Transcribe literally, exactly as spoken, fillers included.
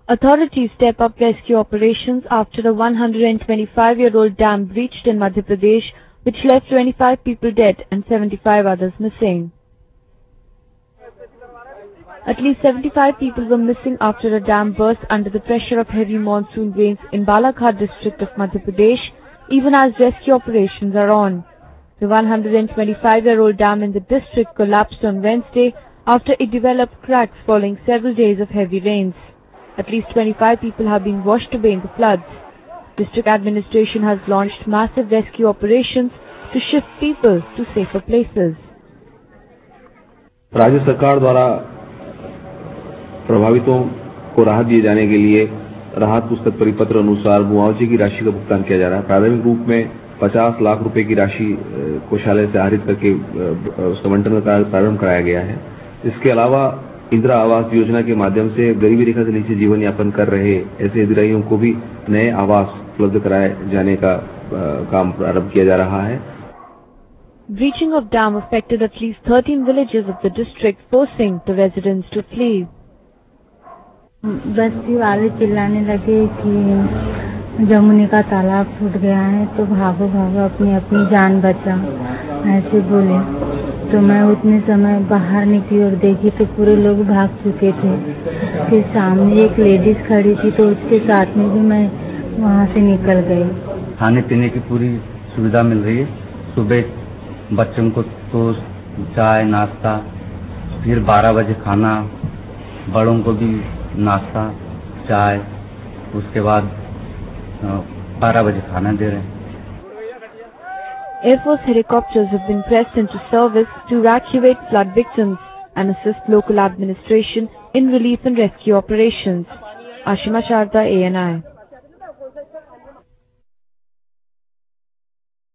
Authorities step up rescue operations after a one hundred twenty-five-year-old dam breached in Madhya Pradesh, which left twenty-five people dead and seventy-five others missing. At least seventy-five people were missing after a dam burst under the pressure of heavy monsoon rains in Balaghat district of Madhya Pradesh, even as rescue operations are on. The one hundred twenty-five-year-old dam in the district collapsed on Wednesday after it developed cracks following several days of heavy rains. At least twenty-five people have been washed away in the floods. District administration has launched massive rescue operations to shift people to safer places. राज्य सरकार द्वारा प्रभावितों को राहत दिए जाने के लिए राहत पुस्तक परिपत्र अनुसार मुआवजे की राशि का भुगतान किया जा रहा है। प्रारंभिक रूप में पचास लाख रुपए की राशि कोषालय से आहरित करके उसका आवंटन का प्रारंभ कराया गया है। इसके अलावा इंदिरा आवास योजना के माध्यम से गरीबी रेखा से नीचे जीवन यापन कर रहे ऐसे हितग्राहियों को भी नए आवास उपलब्ध कराए जाने का काम प्रारंभ किया जा रहा है। Breaching of dam affected at least thirteen villages of the district, forcing the residents to flee. बस्ती वाले चिल्लाने लगे कि जमुनी का तालाब फूट गया है, तो भागो भागो अपनी अपनी जान बचाओ, ऐसे बोले। तो मैं उतने समय बाहर निकली और देखी तो पूरे लोग भाग चुके थे। फिर सामने एक लेडीज खड़ी थी तो उसके साथ में भी मैं वहाँ से निकल गई। खाने पीने की पूरी सुविधा मिल रही है। सुबह बच्चों को टोस्ट, चाय, नाश्ता, फिर बारह बजे खाना, बड़ों को भी नाश्ता, चाय, उसके बाद बारह बजे खाना दे रहे हैं। Air Force helicopters have been pressed into service to evacuate flood victims and assist local administration in relief and rescue operations. Ashima Sharda, A N I.